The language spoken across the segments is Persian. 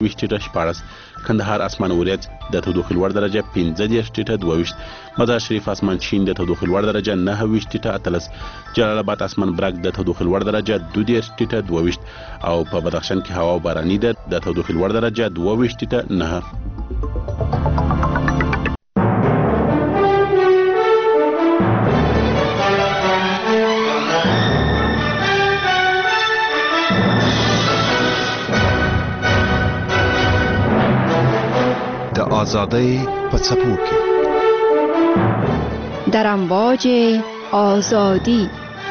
14 کندهار اسمان وریځ د تودوخې لوړ درجه 15 مزار شریف اسمان شین د تودوخې لوړ درجه 9 جلال آباد اسمان برګ د تودوخې لوړ درجه 22 او په بدخشان کې هوا باراني ده د تودوخې لوړ درجه 22 آزادی په څپو کې در امواج آزادی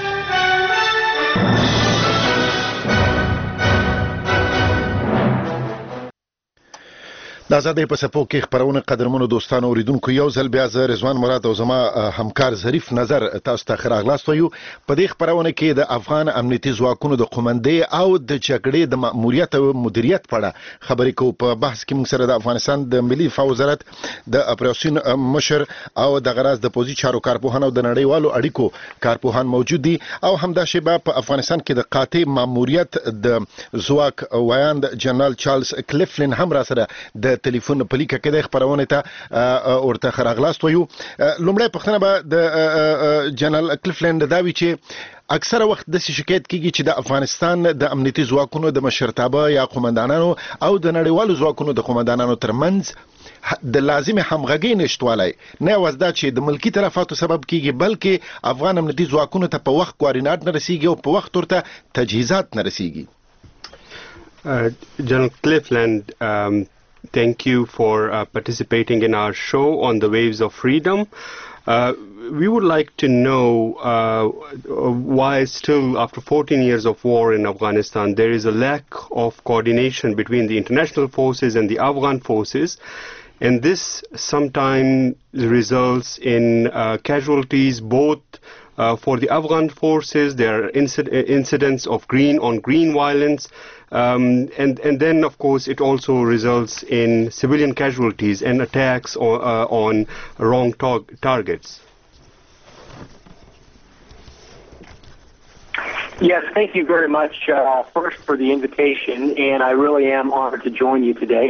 د آزادۍ په څپو کې خبرونه قدرمنو دوستانو اوریدونکو یو ځل بیا زه رضوان مراد او زما همکار ظریف نظر تاسو ته راغلاست یو په دې خبرونه کې د افغان امنیتي ځواکونو د قومندې او د جګړې د مأموریت او مدیریت په اړه خبرې کوو په بحث کې موږ سره د افغانستان د ملي دفاع وزارت د اپریشن مشر او د غراز د پوزي چارو کارپوهان او د نړیوالو اړیکو کارپوهان موجود دي او همدا شیبه په افغانستان کې د قاطع مأموریت د ځواک وایاند جنرال چارلز کلیفلین هم را سره د ټلیفون په لیکه کې د خبرونه ته ورته خراغلاست یو لومړی پښتنه به د جنرال کلیفلند دا وی چې اکثره وخت د شکایت کیږي چې د افغانستان د امنیتي ځواکونو د مشرتابه یا قومندانانو او د نړیوالو ځواکونو د قومندانانو ترمنځ د لازم همغږي نشټوالای نه وزدا چې د ملکی طرفاتو سبب کیږي بلکې افغان امنیتي ځواکونو ته په وخت کوارډینات نه رسیږي او په وخت ورته تجهیزات نه رسیږي. General Cliffland, thank you for participating in our show on the Waves of Freedom. We would like to know why still, after 14 years of war in Afghanistan, there is a lack of coordination between the international forces and the Afghan forces. And this sometimes results in casualties both for the Afghan forces. There are incidents of green-on-green violence. And then, of course, it also results in civilian casualties and attacks on wrong targets. Yes, thank you very much first for the invitation, and I really am honored to join you today.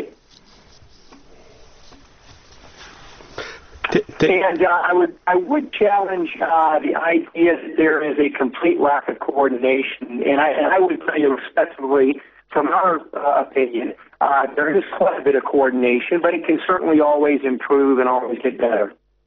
And I would challenge the idea that there is a complete lack of coordination, and I would tell you respectfully, from our opinion, there is quite a bit of coordination, but it can certainly always improve and always get better.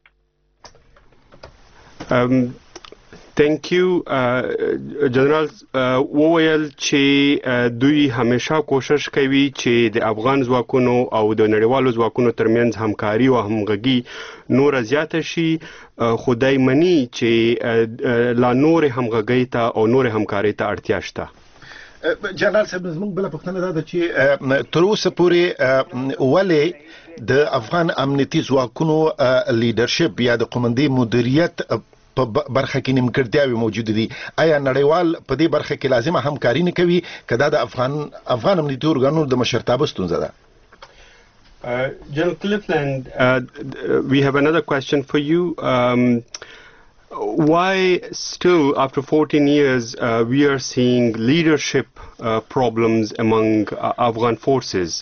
Thank you, General. وویل چې دوی همیشه کوشش کوي چې د افغان ځواکونو او د نړیوالو ځواکونو ترمنځ همکاري او همغږي نور زیاته شي، خدای مني چې لا نور همغږي ته او نور همکاري ته اړتیا شته. جنرال صاحب زموږ بل پښتنه ده چې تر اوسه پورې ولې د افغان امنیتي ځواکونو لیدرشپ یا د قومندې مدیریت په برخه کې نیمګړتیاوې موجود دي؟ آیا نړیوال په دې برخه کې لازمه همکاري نه کوي که دا د افغان امنیتي ارګانونو د مشرتابه ستونزه ده؟ General Cliffland, we have another question for you. Why still, after 14 years, we are seeing leadership problems among Afghan forces?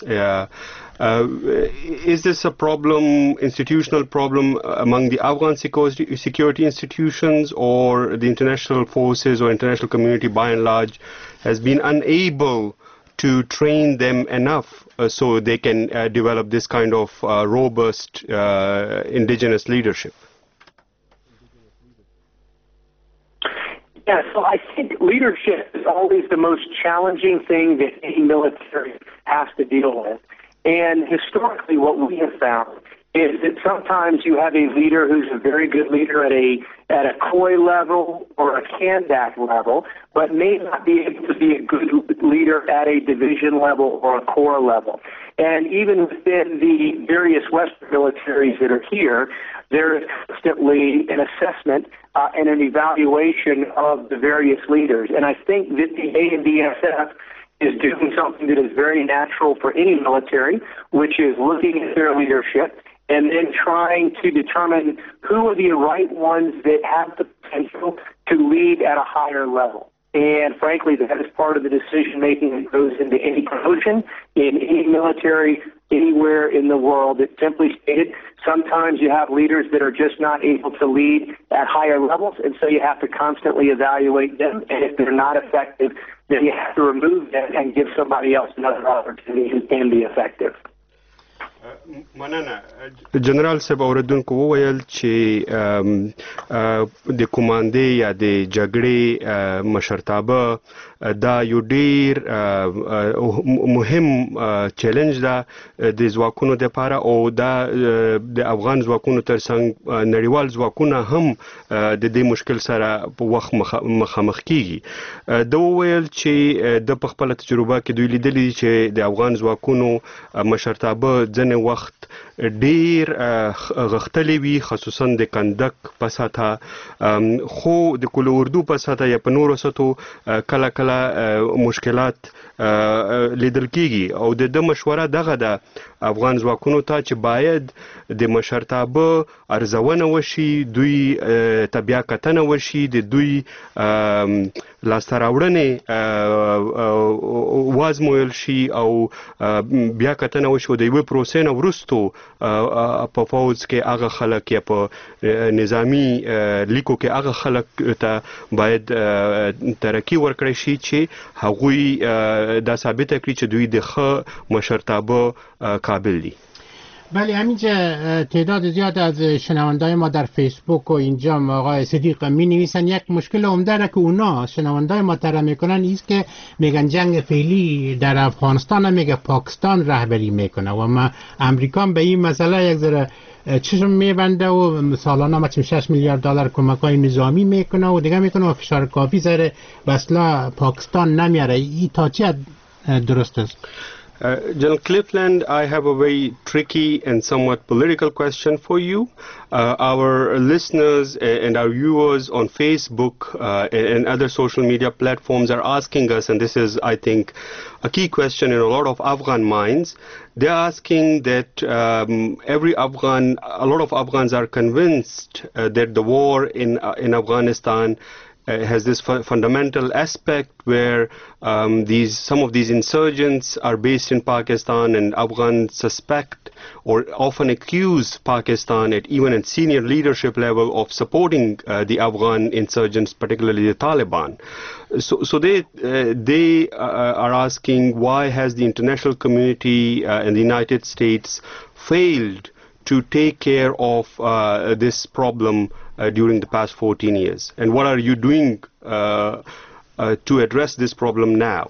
Is this a problem, institutional problem among the Afghan security institutions, or the international forces or international community by and large has been unable to train them enough so they can develop this kind of robust indigenous leadership? Yeah, so I think leadership is always the most challenging thing that any military has to deal with. And historically, what we have found is that sometimes you have a leader who's a very good leader at a COI level or a CANDAC level, but may not be able to be a good leader at a division level or a corps level. And even within the various Western militaries that are here, there is constantly an assessment and an evaluation of the various leaders. And I think that the ANDSF is doing something that is very natural for any military, which is looking at their leadership and then trying to determine who are the right ones that have the potential to lead at a higher level. And frankly, that is part of the decision making that goes into any promotion in any military anywhere in the world. It's simply stated, sometimes you have leaders that are just not able to lead at higher levels, and so you have to constantly evaluate them. And if they're not effective, then you have to remove them and give somebody else another opportunity who can be effective. مننه جنرال صاحب اوریدونکو وویل چې د کمانډې یا د جګړې مشرتابه دا یو ډیر مهم چیلنج ده د ځواکونو لپاره او دا د افغان ځواکونو ترڅنګ نړیوال ځواکونه هم د دې مشکل سره په وخت مخامخ کیږي. دا وویل چې د خپل تجربه کې دوی لیدلي چې د افغان ځواکونو مشرتابه ځنې وخت ډیر غختلی وي خصوصا د کندک په ساته خو د کل اردو په ساته یا په نورو ساتو کله کله مشکلات لیدل کیږي او د مشوره دغه د افغان ځواکونو ته چې باید د مشرتابه ارزونه وشي دوی تبیا کتنه وشي د دوی لاسته راوړنې وازمویل شي او بیا کتنه وشي د یوې پروسې نه وروستو په فوج کې هغه خلک یا په نظامی لیکو کې هغه خلک ته باید ترقی ورکړي شي چې هغوی دا ثابت کړي چې دوی د ښه مشرتابه قابل دي. بله همینجا تعداد زیاد از شنوندای ما در فیسبوک و اینجا آقای صدیق می نویسن یک مشکل عمده را که اونا شنوندای ما طرح میکنن ایست که میگن جنگ فعلی در افغانستان میگه پاکستان رهبری میکنه و ما امریکا به این مسئله یک ذره چشم میبنده و سالانه مثلا 6 میلیارد دلار کمک‌های نظامی میکنه و دیگه میکنه و فشار کافی سر بسلا پاکستان نمیاره. این تا چه درست است؟ General Cleveland, I have a very tricky and somewhat political question for you. Our listeners and our viewers on Facebook and other social media platforms are asking us, and this is, I think, a key question in a lot of Afghan minds. They're asking that a lot of Afghans are convinced that the war in Afghanistan has this fundamental aspect where some of these insurgents are based in Pakistan, and Afghans suspect or often accuse Pakistan at even at senior leadership level of supporting the Afghan insurgents, particularly the Taliban. So they are asking, why has the international community and the United States failed to take care of this problem during the past 14 years? And what are you doing to address this problem now?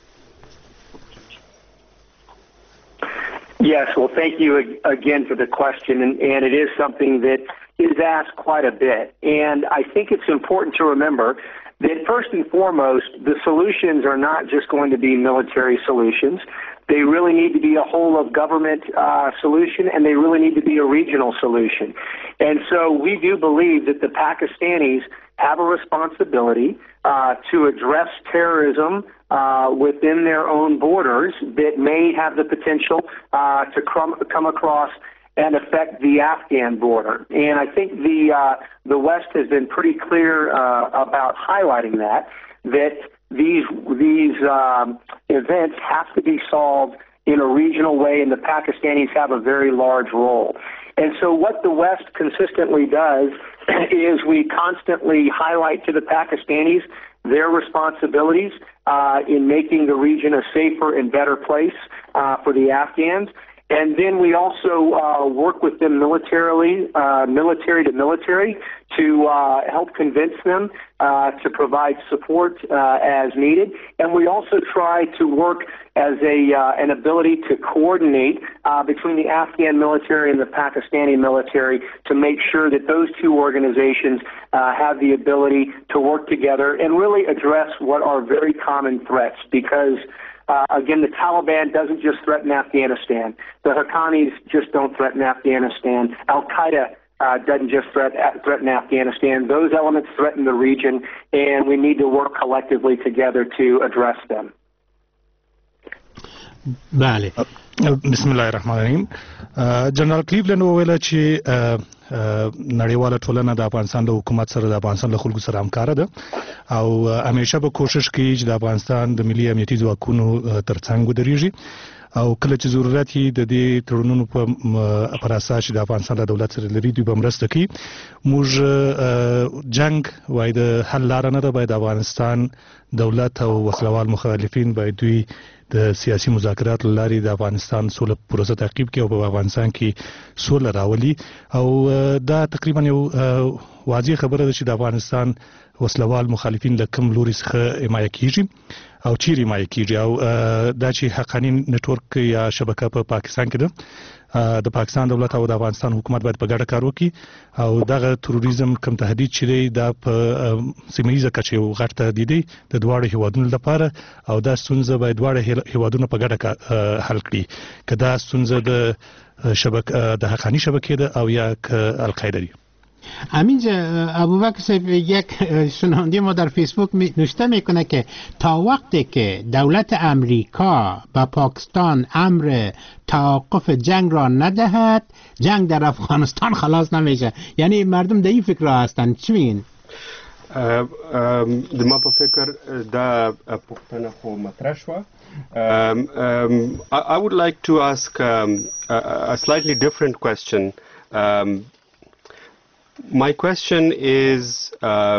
Yes, well, thank you again for the question, and it is something that is asked quite a bit. And I think it's important to remember that first and foremost, the solutions are not just going to be military solutions. They really need to be a whole of government solution, and they really need to be a regional solution. And so we do believe that the Pakistanis have a responsibility to address terrorism within their own borders that may have the potential to come across and affect the Afghan border. And I think the West has been pretty clear about highlighting that these events have to be solved in a regional way, and the Pakistanis have a very large role. And so what the West consistently does is we constantly highlight to the Pakistanis their responsibilities in making the region a safer and better place for the Afghans. And then we also work with them military to military, to help convince them to provide support as needed. And we also try to work as an ability to coordinate between the Afghan military and the Pakistani military to make sure that those two organizations have the ability to work together and really address what are very common threats, because again, the Taliban doesn't just threaten Afghanistan. The Haqqanis just don't threaten Afghanistan. Al-Qaeda doesn't just threaten Afghanistan. Those elements threaten the region, and we need to work collectively together to address them. بله. بسم الله الرحمن الرحیم. جنرال کلیولند وویل چې نړیواله ټولنه د افغانستان د حکومت سره د افغانستان له خلکو سره همکاره ده او همیشه به کوشش کوي چې د افغانستان د ملي امنیتي ځواکونو ترڅنګ ودرېږي او کله چې ضرورت یې د دې تړونونو په اساس چې د افغانستان د دولت سره لري دوی به مرسته کوي. موږ جنگ وای د حل لار نه ده، باید افغانستان دولت او وسلوال مخالفین باید دوی د سیاسي مذاکراتو لاري د افغانستان سوله پروسه تعقیب کړي او په افغانستان کې سوله راولي او دا تقریبا یو واضح خبره ده چې د افغانستان وسلوال مخالفین له کوم لوري څخه حمایه کیږي او چیرې حمایه کیږي او دا چې حقانی نتورک یا شبکه په پاکستان کې ده، د پاکستان دولت او د افغانستان حکومت باید په ګډه کار وکړي او دغه تروریزم کوم تهدید چې دی دا په سیمه کچه یو غټ تهدید دی د دواړو هیوادونو لپاره او دا ستونزه باید دواړه هیوادونه په ګډه حل کړي، که دا ستونزه د شبکه د حقانی شبکه ده او یا القاعده دی. همینجا ابوبکر صاحب یک شنونده ما در فیسبوک نوشته میکنه که تا وقتی که دولت امریکا با پاکستان امر توقف جنگ را ندهد جنگ در افغانستان خلاص نمیشه. یعنی مردم در این فکر را هستن. چی میگین؟ د ما په فکر دا پوښتنه خو مطرح شوه. I would like to ask a slightly different question. My question is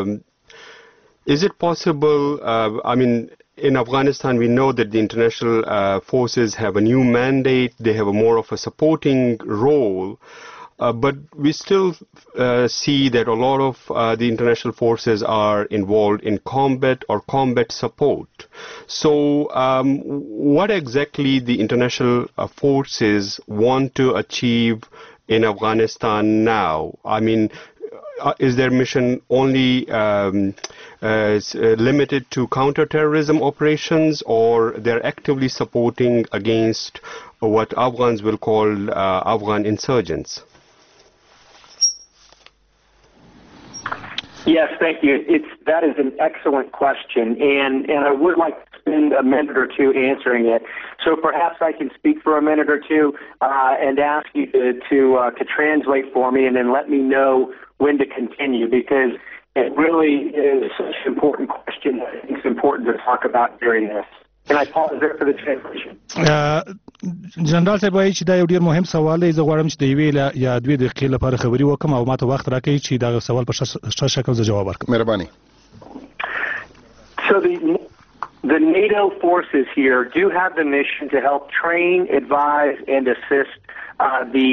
it possible, I mean, in Afghanistan we know that the international forces have a new mandate, they have a more of a supporting role, but we still see that a lot of the international forces are involved in combat or combat support. So what exactly the international forces want to achieve in Afghanistan now? I mean, is their mission only limited to counter-terrorism operations, or they're actively supporting against what Afghans will call Afghan insurgents? Yes, thank you. That is an excellent question, and I would like to spend a minute or two answering it. So perhaps I can speak for a minute or two and ask you to translate for me, and then let me know when to continue, because it really is such an important question that I think it's important to talk about during this. Can I pause there for the translation? جنرال صاحب وایي چې دا یو ډیر مهم سوال دی. زه غواړم چې د یوې یا دوې دقیقې لپاره خبري وکم او ماته وخت راکړئ چې دا سوال په ښه شکل زه جواب ورکړم. مهرباني. So the NATO forces here do have the mission to help train, advise, and assist the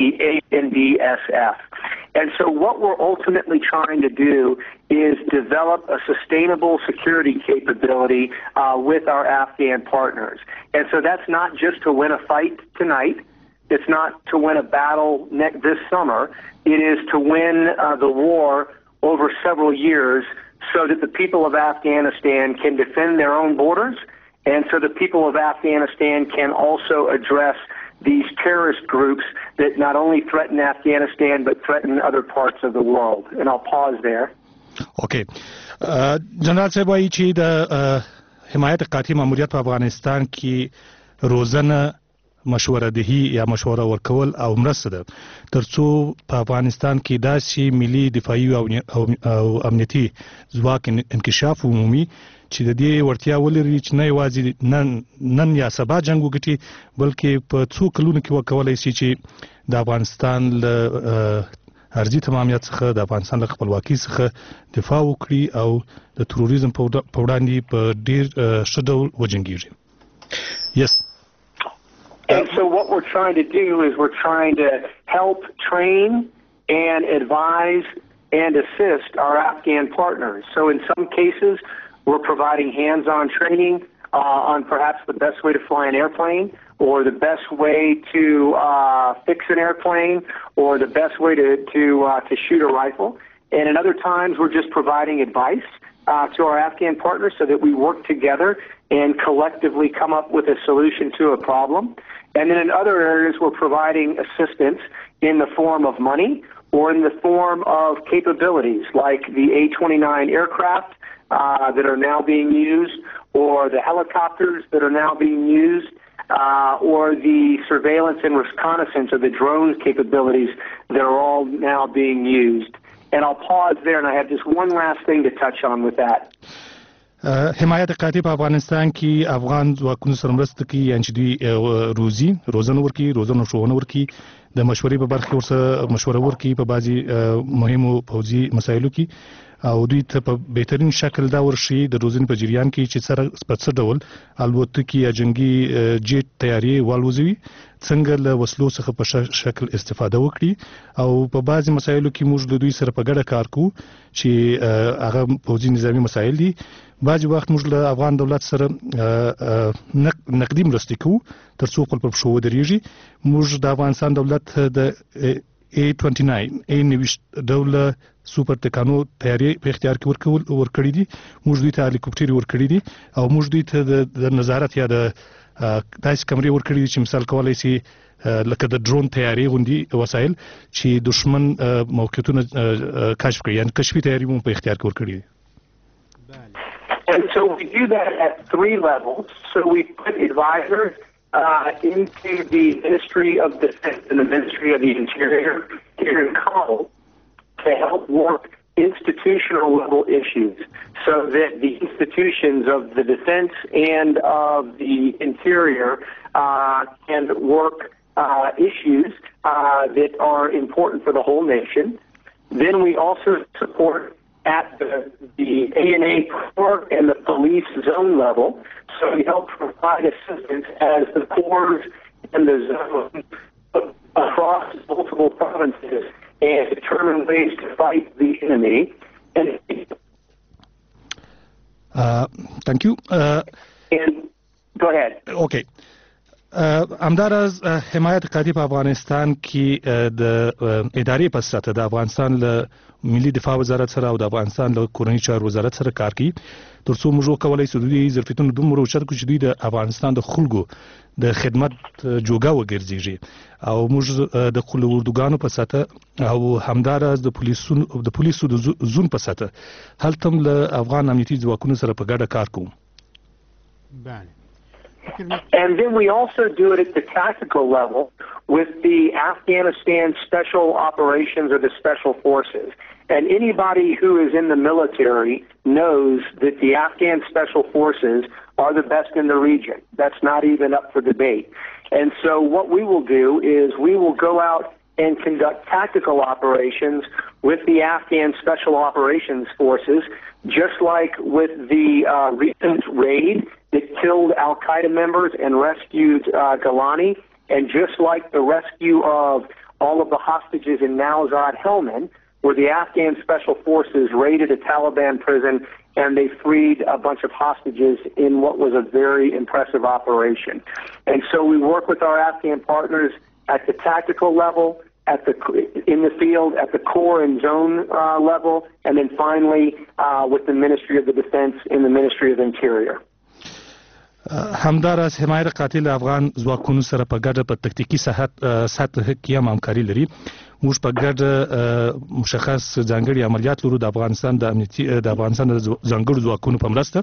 ANDSF. And so what we're ultimately trying to do is develop a sustainable security capability with our Afghan partners. And so that's not just to win a fight tonight. It's not to win a battle this summer. It is to win the war over several years so that the people of Afghanistan can defend their own borders, and so the people of Afghanistan can also address these terrorist groups that not only threaten Afghanistan but threaten other parts of the world. And I'll pause there. Okay. جنرال صاحب وایي چې د حمایت قاطع ماموریت په افغانستان کې روزنه مشوره دهی یا مشوره ورکول او مرسته ده ترڅو په افغانستان کې داسې ملي دفاعي او امنیتي ځواک انکشاف عمومي چې د دې ورتیا ولري چې نه یوازې نن یا سبا جنگ وکړي بلکې په څو کلونو کې وکولای شي چې د افغانستان له ارضي تمامیت څخه د افغانستان له خپلواکۍ څخه دفاع وکړي او د تروریزم په وړاندې په ډیر ښه ډول وجنګیږي. Yes. And so what we're trying to do is we're trying to help train and advise and assist our Afghan partners. So in some cases, we're providing hands-on training on perhaps the best way to fly an airplane, or the best way to fix an airplane, or the best way to shoot a rifle. And in other times, we're just providing advice to our Afghan partners so that we work together and collectively come up with a solution to a problem. And then in other areas, we're providing assistance in the form of money or in the form of capabilities, like the A-29 aircraft that are now being used, or the helicopters that are now being used. or the surveillance and reconnaissance or the drone capabilities that are all now being used. And I'll pause there, and I have just one last thing to touch on with that. حمایت قاطع په افغانستان کې افغان ځواکونو سره مرسته کوي یعنې چې دوی روزنه ورکړي روزنه ښوونه ورکړي د مشورې په برخه کې ورسره مشوره ورکړي په بعضي مهمو پوځي مسایلو کې او دوی ته په بهترین شکل دا ورشي د روزنې په جریان کې چې سره په څه ډول الوتکې یا جنگي جیټ تیاری والوزوي څنګه له وسلو څخه په شکل استفاده وکړي او په بعضي مسایلو کې موږ د دوی سره په ګډه کار کوو چې هغه پوځي نظامی مسایل دي بعضي وخت موږ له افغان دولت سره نقدي مرستې کوو ترڅو خپل پر شو ودرېږي موږ د افغانستان دولت د A29 ډول سوپر ټکانو تیاری په اختیار کې ورکړی دي موږ دوی ته هلیکوپټر ورکړی دي او موږ دوی ته د نظارت یا د داسې کمرې ورکړي دي چې مثال کولای شي لکه د ډرون تیاری غوندي وسایل چې دشمن موقعیتونه کشف کړي یعنې کشفي تیاری مو په اختیار کې ورکړي دي. And so we do that at 3 levels. So we put advisors into the Ministry of Defense and the Ministry of the Interior here in Kabul to help work institutional level issues so that the institutions of the defense and of the interior can work issues that are important for the whole nation. Then we also support at the ANA Corps and the police zone level. So we help provide assistance as the corps and the zone across multiple provinces and determine ways to fight the enemy. And thank you. And go ahead. Okay. همداراز حمایت قاطع په افغانستان کې د ادارې په سطح د افغانستان له ملي دفاع وزارت سره او د افغانستان له کورنۍ چارو وزارت سره کار کوي ترڅو موږ وکولای شو دوی ظرفیتونه دومره اوچت کړو چې دوی د افغانستان د خلکو د خدمت جوګه وګرځي او موږ د خپل اردوګانو په سطح او همداراز د پولیسو د زون په سطح هلته له افغان امنیتي ځواکونو سره په ګډه کار کوو. And then we also do it at the tactical level with the Afghanistan Special Operations or the Special Forces. And anybody who is in the military knows that the Afghan Special Forces are the best in the region. That's not even up for debate. And so what we will do is we will go out and conduct tactical operations with the Afghan Special Operations Forces, just like with the recent raid that killed Al-Qaeda members and rescued Galani, and just like the rescue of all of the hostages in Nowzad Helmand, where the Afghan Special Forces raided a Taliban prison and they freed a bunch of hostages in what was a very impressive operation. And so we work with our Afghan partners at the tactical level, in the field, at the core and zone level, and then finally with the Ministry of the Defense and the Ministry of Interior. همداراز حمایت قاتل افغان ځواکونو سره په ګډه په تکتیکي سطح کې هم همکاري لري موږ په ګډه مشخص ځانګړي عملیات لرو د افغانستان د ځانګړو ځواکونو په مرسته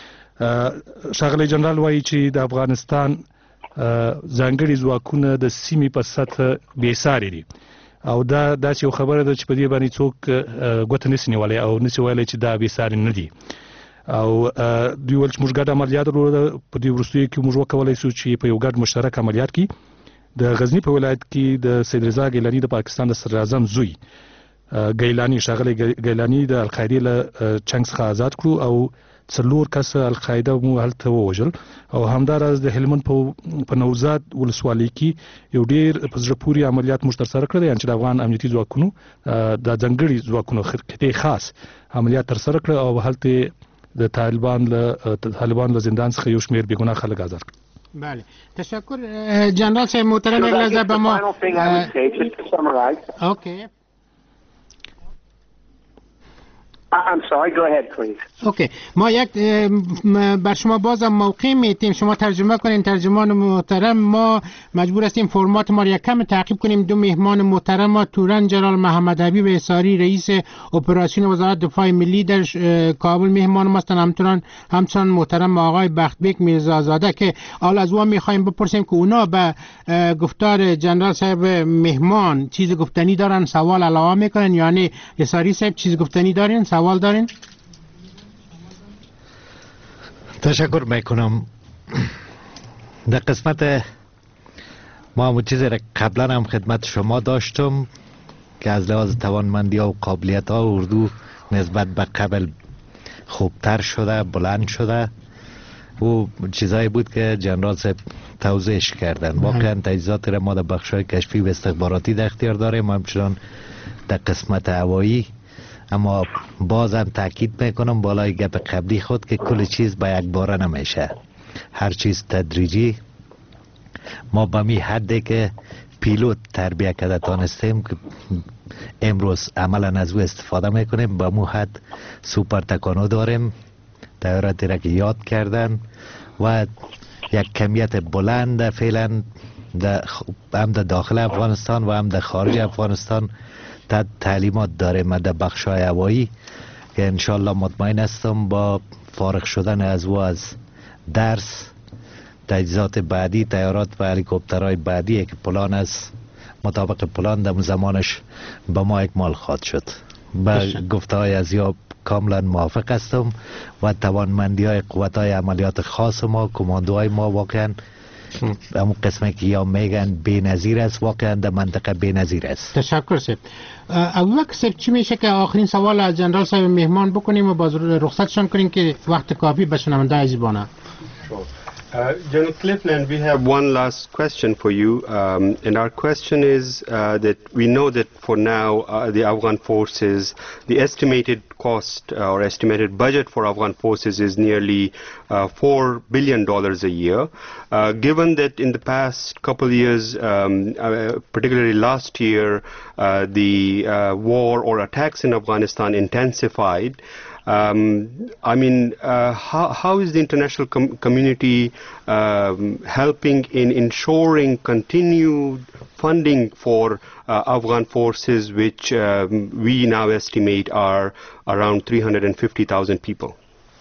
ښاغلی جنرال وایي چې د افغانستان ځانګړي ځواکونه د سیمې په سطح بېساري دي او دا داسې یو خبره ده چې په دې باندې څوک ګوته نشي نیولی او نشي ویلی چې دا بېساري نه دي او دوی ول چې موږ ګډ عملیات لرو په دې وروستیو کې موږ وکولای شو چې په یو ګډ مشترک عملیات کې د غزنی په ولایت کې د سید رضا ګیلانی د پاکستان د صدر اعظم زوی ګیلانی ښاغلی ګیلانی د القاعده له چنګ څخه آزاد کړو او 4 کس القاعده مو هلته ووژل او همداراز د هلمند په نوزاد ولسوالۍ کې یو ډیر په زړه پورې عملیات موږ ترسره کړل یعنې چې د افغان امنیتي ځواکونو د ځانګړي ځواکونو خطې خاص عملیات ترسره کړل او هلته د طالبان له زندان څخه یو شمېر بېګناه خلک آزاد کړل. بله تشکر جنرال صاحب محترم یک لحظه به ما Okay. I'm sorry, go ahead please. اوکی، ما یک بر شما بازم موقع میتیم شما ترجمه کنین. ترجمان محترم، ما مجبور هستیم فرمات ما را یک کم تعقیب کنیم. دو مهمان محترم ما توران جلال محمد حبیب احصاری رئیس اپراسیون وزارت دفاع ملی در کابل مهمان ما هستند، همچنان محترم آقای بختبیک میرزازاده که حال از او میخوایم بپرسیم که اونا به گفتار جنرال صاحب مهمان چیز گفتنی دارن، سوال علاوه میکنن یا نه؟ احصاری صاحب چیز گفتنی دارین، سوال دارین؟ تشکر میکنم. در قسمت ما همون چیزی را قبلا هم خدمت شما داشتم که از لحاظ توانمندی ها و قابلیت ها اردو نسبت به قبل خوبتر شده، بلند شده. و چیزایی بود که جنرال صاحب توضیحش کردن. واقعا تجهیزات را ما در بخش‌های کشفی و استخباراتی در اختیار داریم، همچنان در قسمت هوایی. اما بازم تاکید میکنم بالای گپ قبلی خود که کل چیز به یک باره نمیشه، هر چیز تدریجی. ما به می حدی که پیلوت تربیه کرده تانستیم که امروز عملا از او استفاده میکنیم، به مو حد سوپر تکانو داریم، طیاراتی را که یاد کردن و یک کمیت بلند فعلا هم در داخل افغانستان و هم در خارج افغانستان تعلیمات داریم در بخش‌های هوایی که انشالله مطمئن هستم با فارغ شدن از و از درس تجهیزات بعدی، طیارات و هلیکوپترهای بعدی که پلان است مطابق پلان در زمانش به ما اکمال خواهد شد. با گفته‌های از یا کاملا موافق هستم و توانمندی‌های قوت‌های عملیات خاص ما، کماندوهای ما واقعا همون قسمه که یا میگن بی‌نظیر است، واقعا در منطقه بی‌نظیر است. تشکر صاحب. ابوبکر صاحب چی میشه که آخرین سوال از جنرال صاحب مهمان بکنیم و باز رخصتشان کنیم که وقت کافی به شنونده عزیزانه. General Cleveland, we have one last question for you, and our question is that we know that for now the Afghan forces, the estimated cost or estimated budget for Afghan forces is nearly $4 billion a year. Given that in the past couple of years, particularly last year, the war or attacks in Afghanistan intensified, I mean, how is the international community helping in ensuring continued funding for Afghan forces, which we now estimate are around 350,000 people?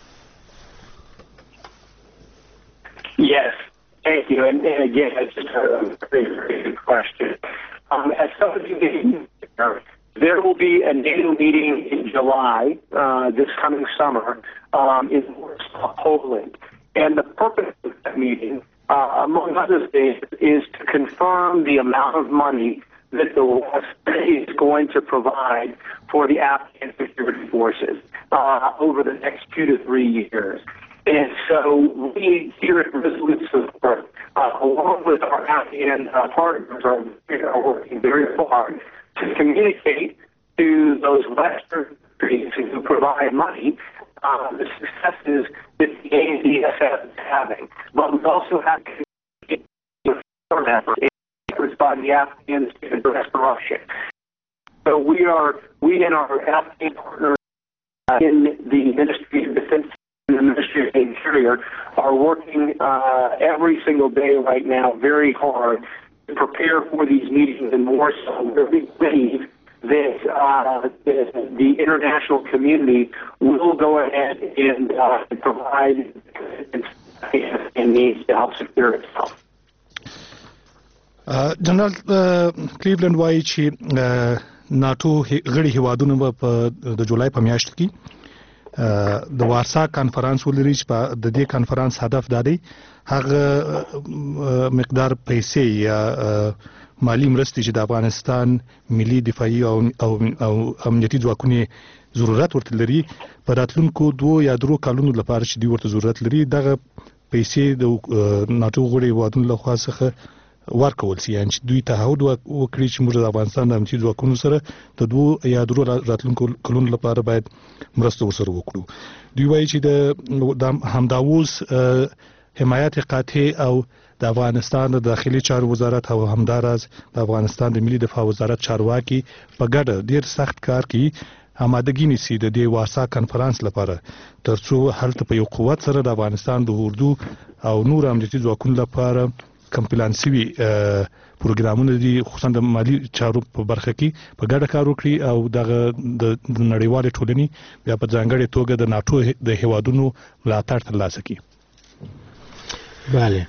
Yes, thank you. And again, it's just a very, very good question. As some of you may know, there will be a NATO meeting in July, this coming summer, in Warsaw, Poland. And the purpose of that meeting, among other things, is to confirm the amount of money that the West is going to provide for the Afghan security forces over the next 2 to 3 years. And so we here at Resolute Support, along with our Afghan partners, are working very hard to communicate to those Western countries who provide money the successes that the ANDSF is having. But we also have to communicate efforts by the Afghans to address corruption. So we and our Afghan partners in the Ministry of Defense and the Ministry of the Interior are working every single day right now very hard to prepare for these meetings in Warsaw, where we believe that the international community will go ahead and provide and needs to help secure itself. جنرال کلیولند وایي چې ناتو غړي هیوادونو په د جولای په میاشت کې د وارسا کانفرنس ولري چې د دې کانفرنس هدف دا دی هغه مقدار پیسې یا مالی مرستې چې د افغانستان ملي دفاعي او امنیتي ځواکونه ضرورت ورته لري په راتلونکو 2 یا 3 کلونو لپاره چې دوی ورته ضرورت لري دغه پیسې د ناتو غړي هیوادونو لخوا څخه ورکول سي، یعنی دوی تعهد وکړي چې موږ د افغانستان د امنیتي ځواکونو سره د 2 یا 3 راتلونکو کلونو لپاره باید مرسته ورسره وکړو. دوی وایي چې د همداوس حمایت قاطع او د افغانستان د داخلي چارو وزارت او همدارز د افغانستان د ملي دفاع وزارت چارواکي په ګډه ډیر سخت کار کوي آمادګي نیسي د دې واسا کانفرنس لپاره ترڅو هلته په یو قوت سره د افغانستان د اردو او نور امنیتي ځواکونو لپاره کمپلان سوي پروګرامونه دي خصوصا د مالی چارو په برخه کې په ګډه کار وکړي او د نړیوال ټولنې بیا په ځانګړي توګه د ناتو د هیوادونو ملاتړ ترلاسه کړي. بله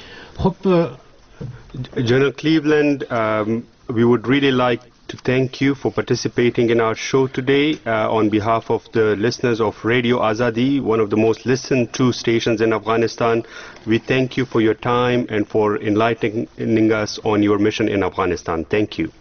خب General Cleveland, we would really like to thank you for participating in our show today on behalf of the listeners of Radio Azadi, one of the most listened to stations in Afghanistan. We thank you for your time and for enlightening us on your mission in Afghanistan. Thank you.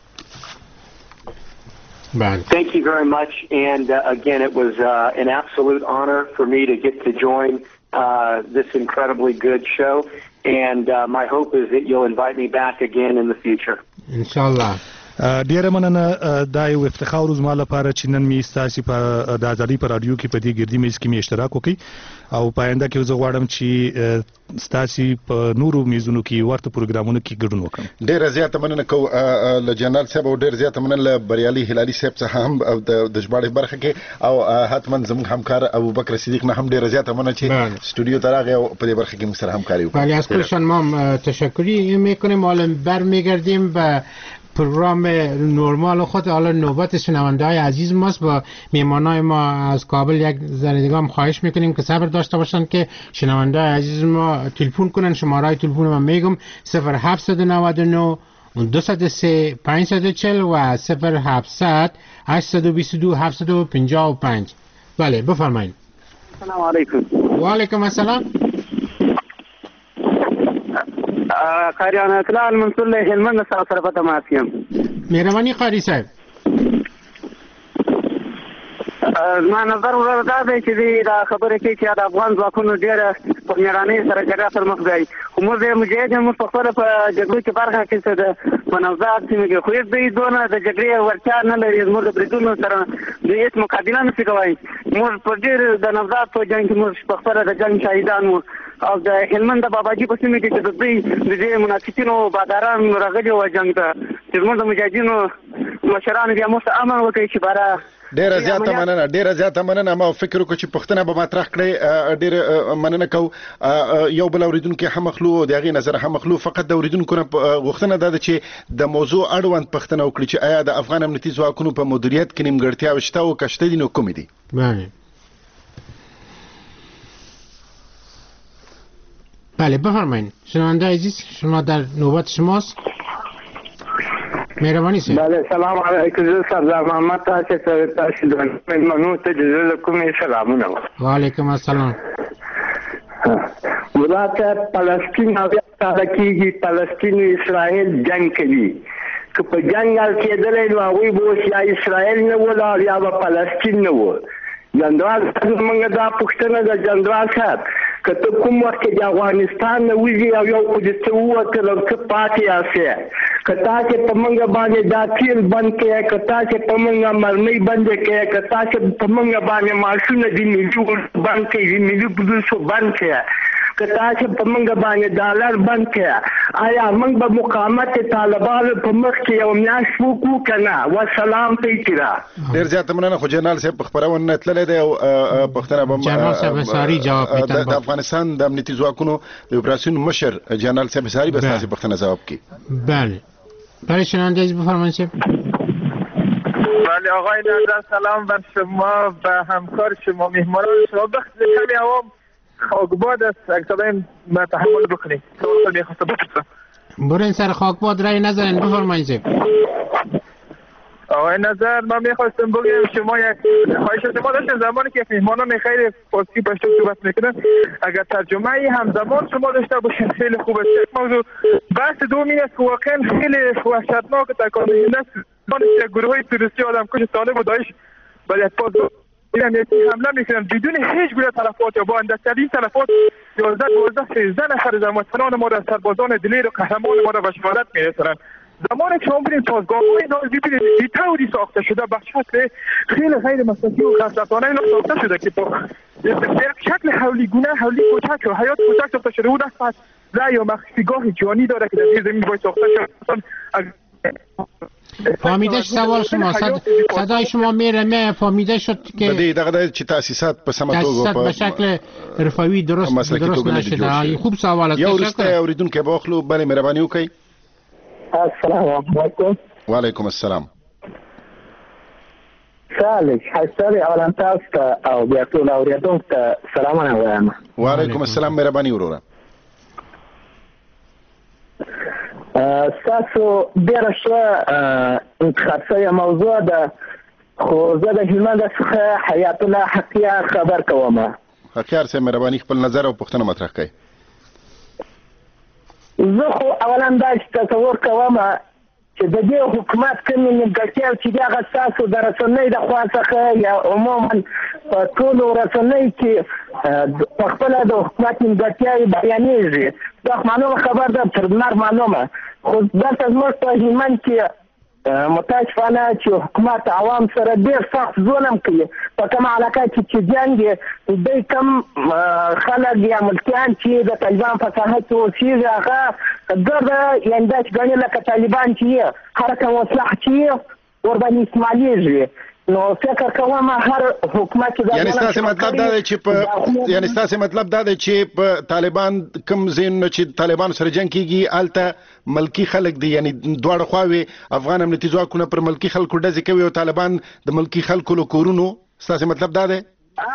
Thank you very much. And again, it was an absolute honor for me to get to join this incredibly good show. And my hope is that you'll invite me back again in the future. Inshallah. ډیره مننه دا یو افتخار زما لپاره چې نن می ستاسو په د ازادي پر رادیو کې په دې ګردی میز کې می اشتراک وکړي او پاینده کې زه غواړم چې ستاسو په نورو میزونو کې ورته پروګرامونو کې ګډون وکړم. ډیره زیاته مننه کوم له جنرال صاحب او ډیره زیاته مننه له بریالي هلالي صاحب څخه هم د ژباړې برخه کې او حتما زموږ همکار ابوبکر صدیق نه هم ډیره زیاته مننه چې استودیو ته راغی او په دې برخه کې موږ سره همکاري وکړه. بله از کلشان ما تشکری میکنیم. حالا برمیگردیم به پروگرام نرمال خود. حالا نوبت شنونده‌های عزیز ماست. با میهمانای ما از کابل یک ذره دیگه هم خواهش میکنیم که صبر داشته باشن که شنونده‌های عزیز ما تلفن کنن. شماره تلفن ما میگم 0799 203 540 و 0700 822 755. بله بفرمایید. السلام علیکم. و علیکم السلام. قاریان اطلاع المنصور له هلمند څخه سره په تماس یم. مهرباني قاری صاحب. ما نظر ورته دی چې دا خبره کې چې د افغان ځواکونو ډیره په میړانې سره جګړه پر مخ ځي. موږ د مجاهدینو موږ په خپله په جګړو کې برخه اخیستې ده په نوزاد سیمه کې، خو هېڅ دوی دونه د جګړې وړتیا نه لري زموږ د بریدونو سره دوی هېڅ مقابله نشي کولی. موږ په ډېر د نوزاد په جنګ کې موږ په خپله د جنګ شهیدان وو او د هلمند د باباجي په سیمه کې چې د دوی د دې منافقینو باداران راغلي وو جنګ ته چې زموږ د مجاهدینو مشرانو بیا موږ ته امر وکړي چې باره ډیره زیاته مننه. ما فکر وکړ چې پښتنه به مطرح کړي. ډیره مننه کو یو بل اوریدونکو هم مخلو د هغه نظر هم مخلو فقط د اوریدونکو نه غوښتنه ده چې د موضوع اړوند پښتنه وکړي چې آیا د افغان امنیتي ځواکونو په مدیریت کې نیمګړتیا شته او کشته دي نو کوم دي؟ بله بفرمایید. شنونده عزیز شما در نوبت شماست. مهربانی سر. بله سلام علیکم. سردار محمد تاسو د منو ته جزله کوم سلامونه. و علیکم السلام. ولکه فلسطین او ترکیه فلسطین او اسرائیل جنگ کوي. که په جنگ کېدل نو هغوی به یا اسرائیل نه ولا یا فلسطین نه و. جنرال موږ دا پښتنه د جنرال صاحب که ته کوم وخت د افغانستان نه وځي او یو خو دې ته ووتل که پاتې یاستې که تاسې په موږ باندې دا تیل بند کړئ که تاسې په موږ مرمۍ بندې کړئ که تاسې په موږ باندې معاشونه د ملي بند کړئ د ملي پولیسو بند کړئ که تاسې په موږ باندې ډالر بند کړئ آیا موږ به مقاومت طالبانو په مخ کې یو میاشت وکړو که نه؟ وسلام ته اطلاع. ډېر زیاته مننه. خو جنرال صاحب په خپرونه نه تللی دی او پښتنه به جنرال صاحب ساری جواب د افغانستان د امنیتي ځواکونو د اپراسیون مشر جنرال صاحب ساری به تاسو پښتنه جواب کړي. بله برای شنونده عزیز بفرمایید صاحب. بله آقای نظر سلام بر شما و همکار شما مهمانان شما. بخش کمی عوام خاکباد است اگه تبایم ما تحمل بکنید سوال میخواست بپرسم. برین سر خاکباد رای نزنین بفرمایید صاحب. آقای نظر من میخواستم بگم شما یک خواهش شما داشتین زمانی که مهمانان خیلی فارسی پشتو صحبت میکنن اگر ترجمه همزمان شما داشته باشین خیلی خوب است. یک موضوع بحث دوم این است که واقعا خیلی وحشتناک تکانه‌دهنده است یک گروه تروریستی آدمکش طالب و داعش با یک پاس حمله میکنن بدون هیچ گونه تلفات یا با اندکترین تلفات 11 12 13 نفر از هموطنان ما را سربازان دلیر و قهرمان ما را به شهادت میرسانند. زمانی که شما ببینید پاسگاه‌های اینا ببینید این طوری ساخته شده به شکل خیلی غیر مسلکی و خشنانه اینا ساخته شده که با یک شکل حولی گونه حولی کوچک و حیات کوچک ساخته شده. اون فقط رای و مخفیگاه جانی داره که در زیر زمین باید ساخته شده. فهمیده سوال شما صدای شما میره فهمیده شد که بدی دغه چې تاسیسات په سم توګه به شکل رفاهی درست نشده. خوب سوال است. یو رسته اوریدونکو باخلو بله مهرباني وکړئ. السلام علیکم. وعلیکم السلام. صالح حسابي اولا تاسو ته او بیا ټول اوریدونکو ته سلامونه وایم. وعلیکم السلام مهرباني وروره. تاسو ډیره ښه انتخاب شوې موضوع ده، خو زه د هلمند څخه حیات الله حقیار خبر کوم. حقیار صاحب مهرباني خپل نظر او پوښتنه مطرح کړئ. زه خو اولا دا تصور کوم چې د دې حکومت کومې نیمګړتیاوې چې دي هغه ستاسو د رسنۍ د خوا څخه یا عموما په ټولو رسنۍ کې په خپله د حکومت نیمګړتیاوې بیانېږي. دا معلومه خبر ده، تر لمر معلومه، خو دلته زموږ په هلمند کې متاسفانه چې حکومت عوام سره ډېر سخت ظلم کوي. په کومه علاقه کې چې جنګ دوی کم خلک یا ملکیان چې د طالبان په ساحه کې اوسېږي هغه ګرده یعنې داسې ګڼي لکه طالبان چې هر کوم وسله چې ورباندې استعمالېږي. نو فکر کوم هر حکومت چې یعنی ستاسو مطلب دا دی چې په طالبان کوم ځینونه چې طالبان سره جنګ کیږي الته ملکی خلک دي، یعنی دواړه خواوې افغان امنیتي ځواکونه پر ملکی خلکو ډزې کوي او طالبان د ملکی خلکو له کورونو. ستاسو مطلب دا دی؟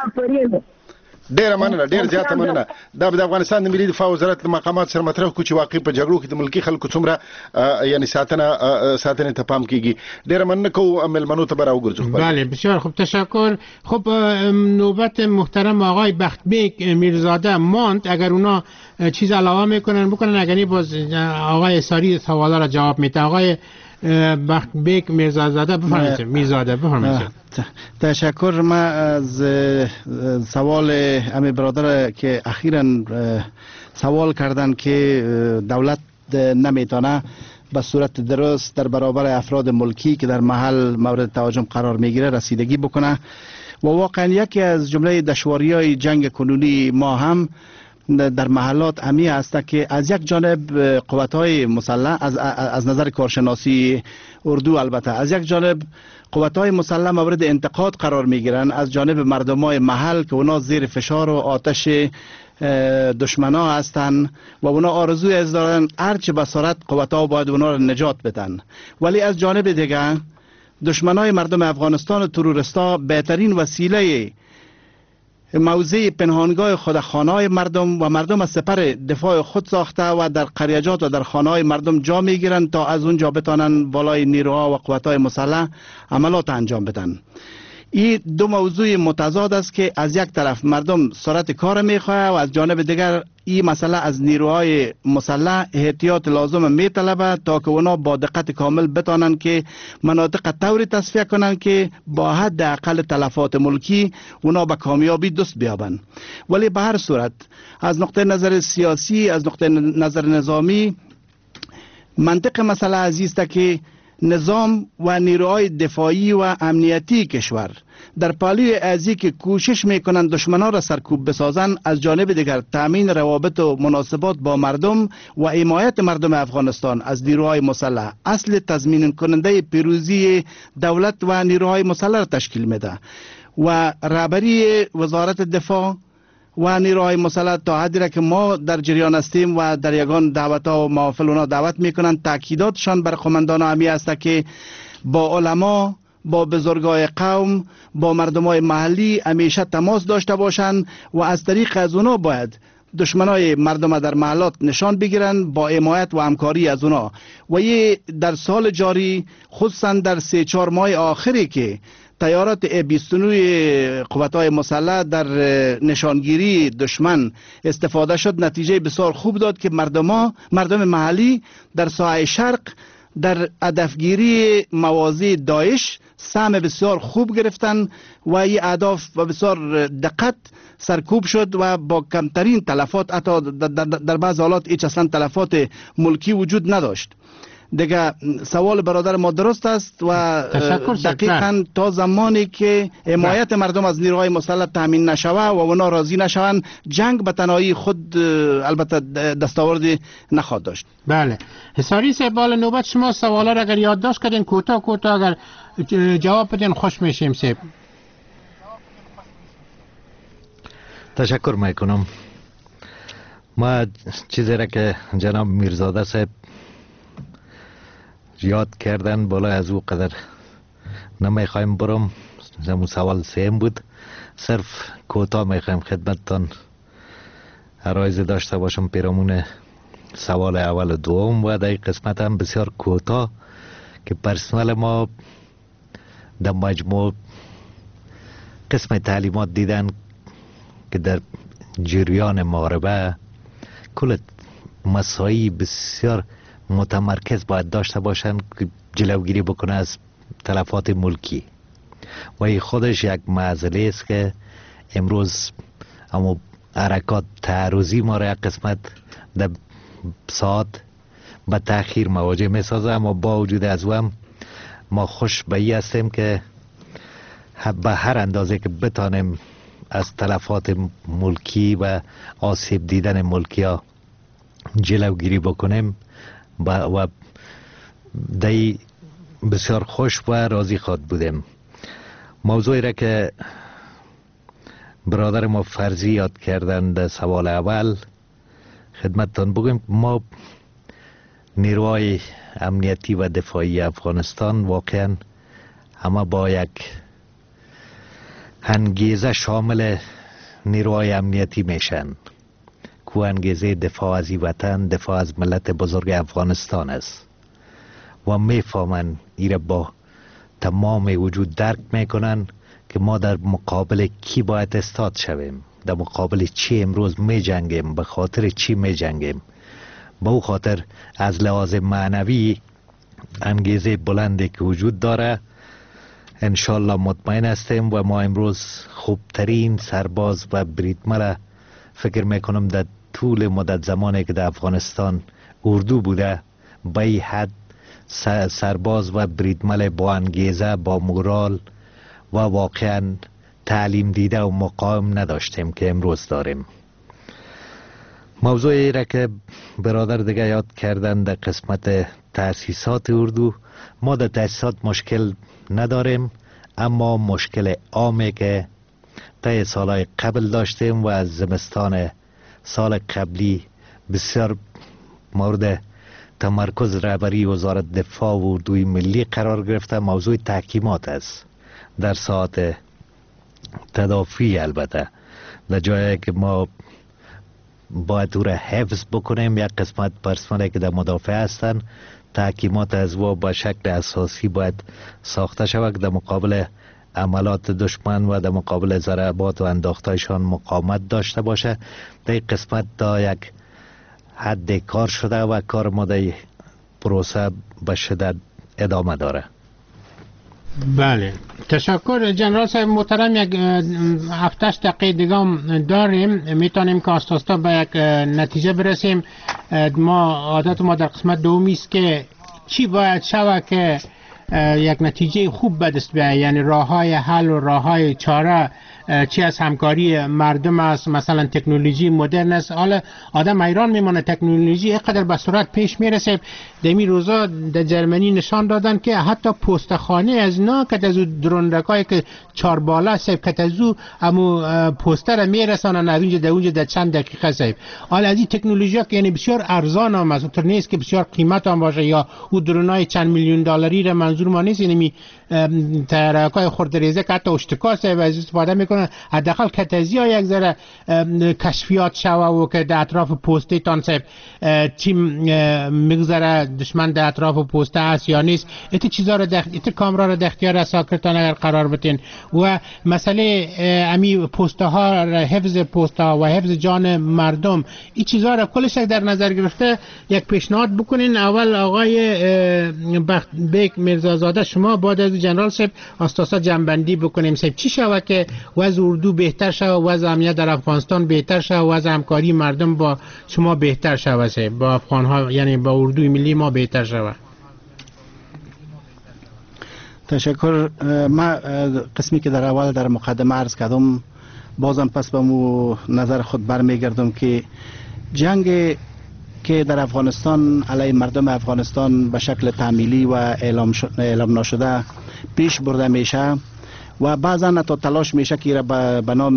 ډیره مننه، ډیر زیاته مننه. دا د افغانستان د ملي دفاع وزارت له مقامات سره مطرح کو چې واقعي په جګړو کې د ملکی خلکو څومره یعنی ساتنه ته پام کیږي. ډیره مننه کو ملمنو ته برا وګرځو. بله بسیار خوب تشکر. خب نوبت محترم آقای بختبیک میرزاده ماند، اگر اونا چیز علاوه میکنن بکنن، اگر نی باز آقای ساری سوالا را جواب میده. آقای بختبیک میرزاده بفرمایید. تشکر. ما از سوال امی برادر که اخیراً سوال کردن که دولت نمیتونه به صورت درست در برابر افراد ملکی که در محل مورد تهاجم قرار میگیره رسیدگی بکنه و واقعا یکی از جمله دشواری‌های جنگ کنونی ما هم در محلات امی است که از یک جانب قوت‌های مسلح از نظر کارشناسی اردو البته از یک جانب قوت‌های مسلح مورد انتقاد قرار میگیرن از جانب مردمای محل که اونا زیر فشار و آتش دشمنا هستند و اونا آرزوی از دارن هرچه بصارت قوت‌ها باید اونا را نجات بدن. ولی از جانب دیگه دشمنای مردم افغانستان و تروریستا بهترین وسیله موضع پنهانگاه خود خانه‌های مردم و مردم از سپر دفاع خود ساخته و در قریجات و در خانه‌های مردم جا میگیرند تا از اونجا بتانن بالای نیروها و قوت‌های مسلح عملات انجام بدن. این دو موضوع متضاد است که از یک طرف مردم سرعت کار میخواه و از جانب دیگر این مسئله از نیروهای مسلح احتیاط لازم میطلبه تا که اونا با دقت کامل بتانن که مناطق طوری تصفیه کنن که با حد اقل تلفات ملکی اونا به کامیابی دست بیابن. ولی به هر صورت از نقطه نظر سیاسی، از نقطه نظر نظامی، منطق مسئله عزیزه که نظام و نیروهای دفاعی و امنیتی کشور در پالوی ازی که کوشش میکنند دشمنان را سرکوب بسازند، از جانب دیگر تامین روابط و مناسبات با مردم و حمایت مردم افغانستان از نیروهای مسلح اصل تضمین کننده پیروزی دولت و نیروهای مسلح را تشکیل میده و رهبری وزارت دفاع و نیروهای مسلح تا حدی را که ما در جریان هستیم و در یگان دعوت ها و محافل اونا دعوت میکنند تاکیداتشان بر قماندان همی است که با علما، با بزرگای قوم، با مردمای محلی همیشه تماس داشته باشند و از طریق از اونا باید دشمنای مردم در محلات نشان بگیرند با حمایت و همکاری از اونا. و یه در سال جاری خصوصا در 3-4 ماه آخری که تیارات 29 قوت‌های مسلح در نشانگیری دشمن استفاده شد، نتیجه بسیار خوب داد که مردم محلی در ساحه شرق در هدفگیری مواضع داعش سهم بسیار خوب گرفتن و این اهداف و بسیار دقت سرکوب شد و با کمترین تلفات، حتی در بعض حالات هیچ اصلا تلفات ملکی وجود نداشت. دیگه سوال برادر ما درست است و دقیقاً تا زمانی که حمایت مردم از نیروهای مسلح تامین نشوه و اونا راضی نشوند، جنگ به تنهایی خود البته دستاوردی نخواهد داشت. بله. حساری صاحب، بالا نوبت شما. سوالا را اگر یادداشت کردین کوتاه اگر جواب بدین خوش میشیم صاحب. تشکر میکنم. ما چیزی را که جناب میرزاده صاحب یاد کردن بالا از او قدر نمیخوایم برم. زمون سوال سیم بود. صرف کوتاه میخوایم خدمتتان عرایض داشته باشم پیرامون سوال اول و دوم و در قسمت هم بسیار کوتاه که پرسنل ما در مجموع قسم تعلیمات دیدن که در جریان محاربه کل مسایی بسیار متمرکز باید داشته باشن که جلوگیری بکنه از تلفات ملکی و این خودش یک معضله است که امروز اما حرکات تعرضی ما را یک قسمت در ساعت به تأخیر مواجه می سازه، اما با وجود از هم ما خوش به این هستیم که به هر اندازه که بتانیم از تلفات ملکی و آسیب دیدن ملکی ها جلوگیری بکنیم و دی بسیار خوش و راضی خواد بودیم. موضوعی را که برادر ما فرضی یاد کردن در سوال اول خدمتتان بگویم، ما نیروهای امنیتی و دفاعی افغانستان واقعا همه با یک انگیزه شامل نیروهای امنیتی میشن که انگیزه دفاع از وطن، دفاع از ملت بزرگ افغانستان است و میفهمن ایره با تمام وجود درک میکنن که ما در مقابل کی باید استاد شویم، در مقابل چی امروز می جنگیم، به خاطر چی می جنگیم. به او خاطر از لحاظ معنوی انگیزه بلندی که وجود داره انشالله مطمئن هستیم و ما امروز خوبترین سرباز و بریدمل فکر میکنم در طول مدت زمانی که در افغانستان اردو بوده به این حد سرباز و بریدمل با انگیزه، با مورال و واقعا تعلیم دیده و مقاوم نداشتیم که امروز داریم. موضوعی را که برادر دیگه یاد کردن در قسمت تأسیسات اردو، ما در تأسیسات مشکل نداریم، اما مشکل عامی که طی سالهای قبل داشتیم و از زمستان سال قبلی بسیار مورد تمرکز رهبری وزارت دفاع و اردوی ملی قرار گرفته، موضوع تحکیمات است. در ساعت تدافعی البته در جایی که ما باید او را حفظ بکنیم، یک قسمت پرسنلی که در مدافع هستن تحکیمات از و با شکل اساسی باید ساخته شود در مقابل عملات دشمن و در مقابل ضربات و انداختایشان مقاومت داشته باشه. در این قسمت تا یک حد کار شده و کار ما در پروسه به شدت ادامه داره. بله، تشکر جنرال صاحب محترم. یک 7-8 دقیقه دیگه هم داریم، میتونیم که آستاستا به یک نتیجه برسیم. عادت ما در قسمت دومی است که چی باید شود که یک نتیجه خوب به دست بیاید، یعنی راههای حل و راههای چاره چی از همکاری مردم است، مثلا تکنولوژی مدرن است. حالا آدم حیران میمونه تکنولوژی اینقدر به سرعت پیش میرسه. دمی روزا در جرمنی نشان دادن که حتی پستخانه از نا که از درندکای که 4 بالا سیب که از او امو پوستر میرسانن از اونجا در اونجا در چند دقیقه سیب. حالا از این تکنولوژی که یعنی بسیار ارزان هم است، اونطور نیست که بسیار قیمت هم باشه یا او درونای چند میلیون دلاری را منظور ما نیست. یعنی ترکای خردریزه که حتی اشتکاس از استفاده میکنن، حداقل کتازی ها یک ذره کشفیات شوه و که در اطراف پوسته تان سیب چی میگذره دشمن در اطراف پوسته است یا نیست. ایت چیزا رو ایت کامرا رو در اختیار اساکرتان اگر قرار بتین و مسئله امی پوسته ها، حفظ پوسته ها و حفظ جان مردم، این چیزا رو کلش در نظر گرفته یک پیشنهاد بکنین. اول آقای بیک میرزازاده شما بعد از جنرال صاحب استاسا جنبندی بکنیم. صاحب چی شوه که وضع اردو بهتر شوه، وضع امنیت در افغانستان بهتر شوه، وضع همکاری مردم با شما بهتر شوه، با افغان ها یعنی با اردوی ملی ما بهتر شوه؟ تشکر. ما قسمی که در اول در مقدمه عرض کردم بازم پس به مو نظر خود برمیگردم که جنگ که در افغانستان علیه مردم افغانستان به شکل تعمیلی و اعلام نشده پیش برده میشه و بعضا تا تلاش میشه که را به نام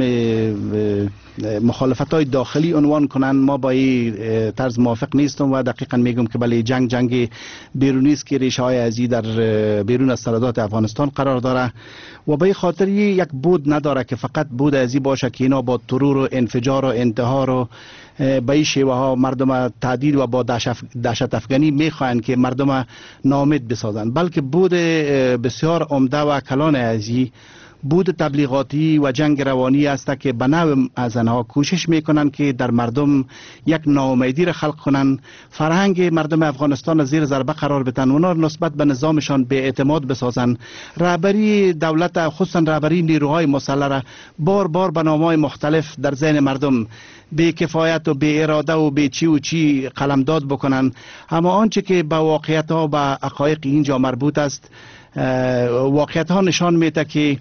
مخالفت های داخلی عنوان کنن. ما با این طرز موافق نیستم و دقیقا میگم که بله جنگ بیرونی است که ریشه های ازی در بیرون از سرحدات افغانستان قرار داره و به این خاطر یک بود نداره که فقط بود ازی باشه که اینا با ترور و انفجار و انتحار و به این شیوه ها مردم تعدید و با دهشت افغانی میخواهند که مردم ناامید بسازند، بلکه بود بسیار عمده و کلان ازی بود تبلیغاتی و جنگ روانی است که به نوع از آنها کوشش میکنند که در مردم یک ناامیدی را خلق کنند، فرهنگ مردم افغانستان را زیر ضربه قرار بدن، اونا نسبت به نظامشان به اعتماد بسازند، رهبری دولت خصوصا رهبری نیروهای مسلح را بار بار به نامهای مختلف در ذهن مردم به کفایت و به اراده و به چی و چی قلمداد بکنن. اما آنچه که به واقعیت ها و حقایق اینجا مربوط است، واقعیت ها نشان میده که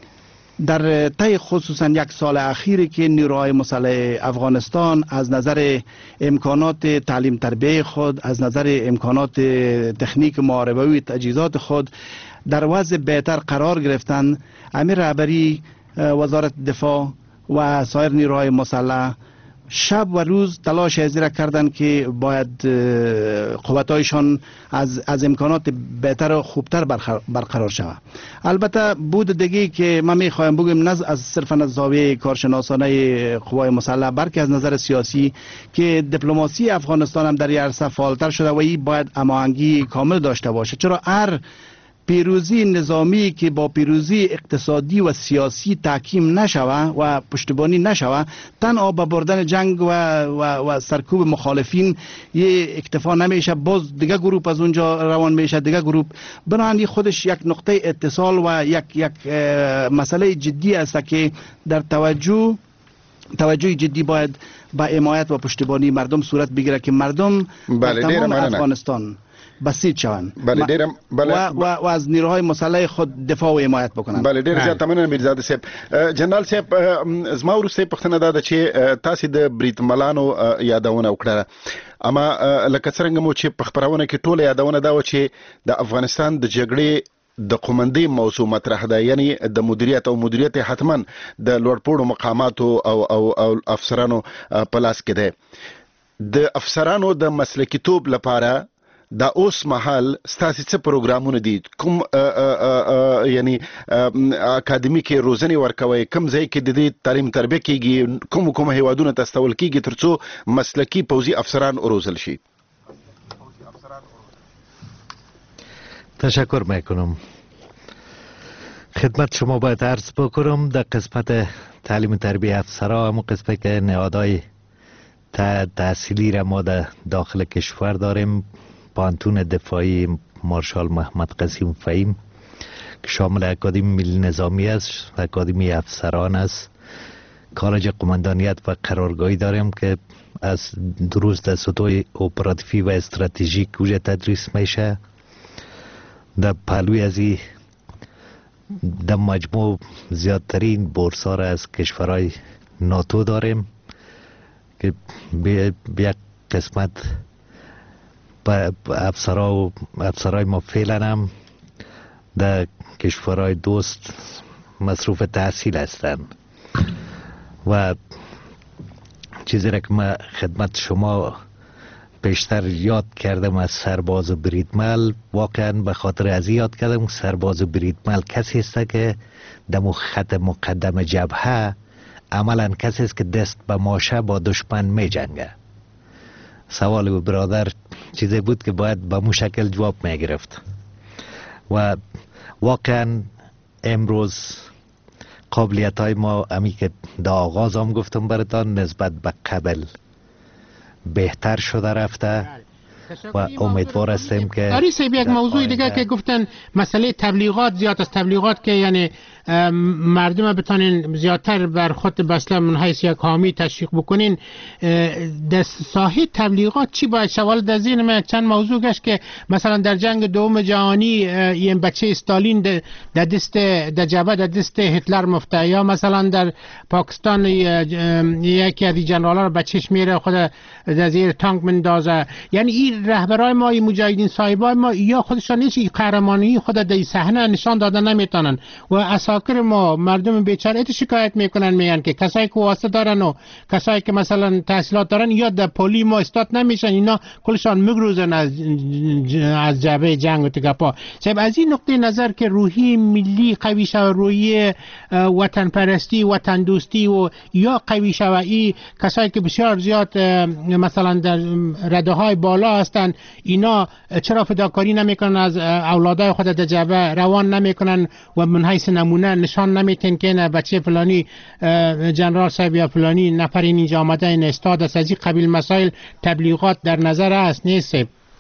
در طی خصوصا یک سال اخیری که نیروهای مسلح افغانستان از نظر امکانات تعلیم تربیه خود، از نظر امکانات تکنیک محاربه و تجهیزات خود در وضع بهتر قرار گرفتند، امیر رهبری وزارت دفاع و سایر نیروهای مسلح شب و روز تلاش ازی را کردن که باید قوتایشان از امکانات بهتر و خوبتر برقرار شود. البته بود دیگه که من میخوایم بگم از صرفا از زاویه کارشناسانه قوای مسلح بلکه از نظر سیاسی که دیپلماسی افغانستان هم در این عرصه فعالتر شده و این باید هماهنگی کامل داشته باشه، چرا هر پیروزی نظامی که با پیروزی اقتصادی و سیاسی تحکیم نشوه و پشتیبانی نشوه تنها به بردن جنگ و سرکوب مخالفین یه اکتفا نمیشه، باز دیگه گروپ از اونجا روان میشه، دیگه گروپ. بنابراین خودش یک نقطه اتصال و یک مسئله جدی است که در توجه جدی باید با حمایت و پشتیبانی مردم صورت بگیره که مردم در تمام افغانستان بسیج شوند و از نیروهای مسلح خود دفاع و حمایت بکنند. بله ډیر زیات مننه میرزاده صاحب. جنرال صاحب زما ورسته پښتنه ده چې تاسو د بریټملانو یادونه وکړه، اما لکه څنګه مو چې په خبرونه کې ټوله یادونه دا و چې د افغانستان د جګړې د قومندې موضوع مطرح ده، یعنی د مدیریت حتما د لوړپوړو مقاماتو او افسرانو په لاس کې ده. د افسرانو د مسلکیتوب لپاره دا اوس مهال ستاسو څه پروګرامونه دي؟ کوم یعنی اکاډمي کې روزنه ورکوي، کوم ځای کې د دې تعلیم تربیه کیږي، کوم هیوادونه تستول کیږي ترڅو مسلکی پوځي افسران روزل شي؟ تشکر میکنم. خدمت شما باید عرض بکنم در قسمت تعلیم تربیه افسرها همون قسمت که نهادهای تحصیلی را ما در داخل کشور داریم، پانتون دفاعی مارشال محمد قسیم فهیم که شامل اکادمی ملی نظامی است، اکادمی افسران است، کالج قماندانیت و قرارگاهی داریم که از دروس در سطوح اپراتیفی و استراتژیک اونجا تدریس میشه. در پهلوی ازی در مجموع زیادترین بورسا را از کشورهای ناتو داریم که به یک قسمت افسرهای ما فعلا هم در کشورهای دوست مصروف تحصیل هستند و چیزی را که من خدمت شما پیشتر یاد کردم از سرباز بریدمل، واقعا به خاطر از یاد کردم سرباز بریدمل کسی است که در خط مقدم جبهه عملا کسی است که دست به ماشه با دشمن می جنگه. سوال برادر چیزی بود که باید به مو شکل جواب می گرفت و واقعا امروز قابلیت های ما همی که در آغاز هم گفتم براتان نسبت به قبل بهتر شده رفته و امیدوار هستیم که آری صاحب یک موضوع دیگه که گفتن مسئله تبلیغات زیاد است، تبلیغات که یعنی مردم بتونین زیادتر بر خود بسله من حیث یک حامی تشویق بکنین. در ساحه تبلیغات چی باید شوال در ذهن من چند موضوع گشت که مثلا در جنگ دوم جهانی این بچه استالین در دست در جبهه در دست هتلر مفته، یا مثلا در پاکستان یکی از جنرالا رو بچهش میره خود در زیر تانک مندازه. یعنی این رهبرای ما، این مجاهدین صاحبای ما یا خودشان نیست قهرمانی خود در صحنه نشان دادن نمیتونن و اساکر ما مردم بیچاره شکایت میکنن، میگن که کسایی که واسطه دارن و کسایی که مثلا تحصیلات دارن یا در پلی ما استاد نمیشن، اینا کلشان میگروزن از جبهه جنگ و تکپا. صاحب از این نقطه نظر که روحی ملی قوی شود، روحی وطن پرستی وطن دوستی و یا قوی شود، این کسایی که بسیار زیاد مثلا در رده های بالا هستن اینا چرا فداکاری نمیکنن، از اولادای خود در جبهه روان نمیکنن و من حیث نمونه نشان نمیتن که نه بچه فلانی جنرال صاحب یا فلانی نفر اینجا آمده این استاد است. از این قبیل مسائل تبلیغات در نظر است نیست؟